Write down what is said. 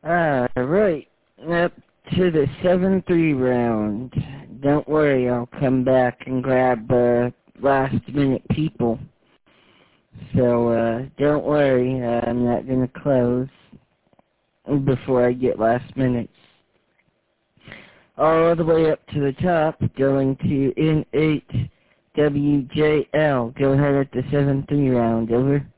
Right. Up to the 7-3 round. Don't worry, I'll come back and grab, last-minute people. So, don't worry, I'm not gonna close before I get last minutes. All the way up to the top, going to N8WJL. Go ahead at the 7-3 round, over.